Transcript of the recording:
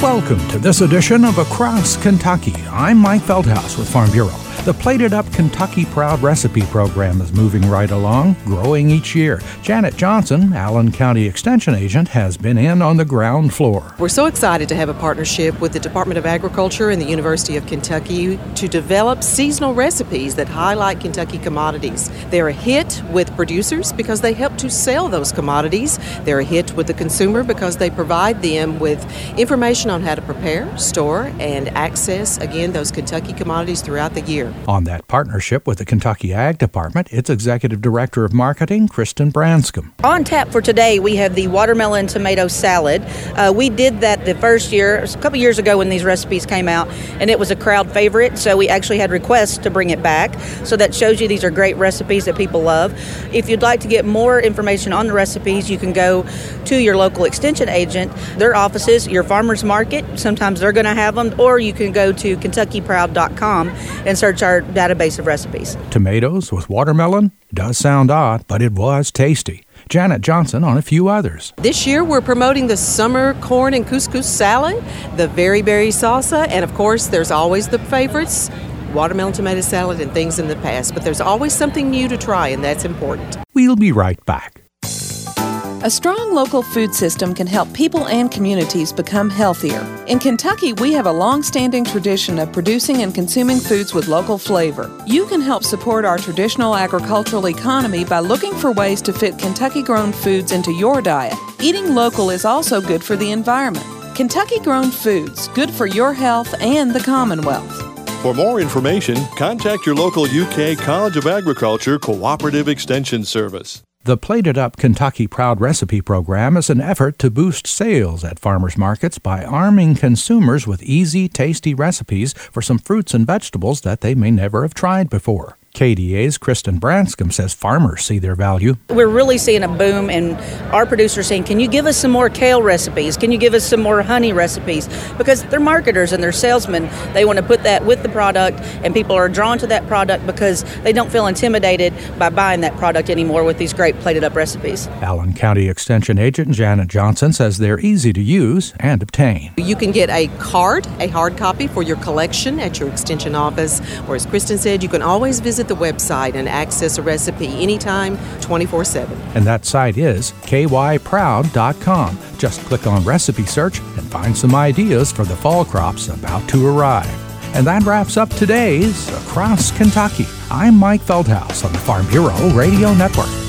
Welcome to this edition of Across Kentucky. I'm Mike Feldhaus with Farm Bureau. The Plated Up Kentucky Proud Recipe program is moving right along, growing each year. Janet Johnson, Allen County Extension Agent, has been in on the ground floor. We're so excited to have a partnership with the Department of Agriculture and the University of Kentucky to develop seasonal recipes that highlight Kentucky commodities. They're a hit with producers because they help to sell those commodities. They're a hit with the consumer because they provide them with information on how to prepare, store, and access, again, those Kentucky commodities throughout the year. On that partnership with the Kentucky Ag Department, its Executive Director of Marketing, Kristen Branscombe. On tap for today, we have the watermelon tomato salad. We did that the first year, a couple years ago when these recipes came out, and it was a crowd favorite, so we actually had requests to bring it back. So that shows you these are great recipes that people love. If you'd like to get more information on the recipes, you can go to your local extension agent, their offices, your farmer's market. Sometimes they're going to have them, or you can go to KentuckyProud.com and search our database of recipes. Tomatoes with watermelon? Does sound odd, but it was tasty. Janet Johnson on a few others. This year we're promoting the summer corn and couscous salad, the berry salsa, and of course there's always the favorites, watermelon tomato salad and things in the past, but there's always something new to try, and that's important. We'll be right back. A strong local food system can help people and communities become healthier. In Kentucky, we have a long-standing tradition of producing and consuming foods with local flavor. You can help support our traditional agricultural economy by looking for ways to fit Kentucky-grown foods into your diet. Eating local is also good for the environment. Kentucky-grown foods, good for your health and the Commonwealth. For more information, contact your local UK College of Agriculture Cooperative Extension Service. The Plated Up Kentucky Proud Recipe program is an effort to boost sales at farmers markets by arming consumers with easy, tasty recipes for some fruits and vegetables that they may never have tried before. KDA's Kristen Branscombe says farmers see their value. We're really seeing a boom, and our producers saying, can you give us some more kale recipes? Can you give us some more honey recipes? Because they're marketers and they're salesmen. They want to put that with the product, and people are drawn to that product because they don't feel intimidated by buying that product anymore with these great plated up recipes. Allen County Extension Agent Janet Johnson says they're easy to use and obtain. You can get a card, a hard copy for your collection at your extension office, or as Kristen said, you can always visit the website and access a recipe anytime, 24/7. And that site is kyproud.com. Just click on Recipe Search and find some ideas for the fall crops about to arrive. And that wraps up today's Across Kentucky. I'm Mike Feldhaus on the Farm Bureau Radio Network.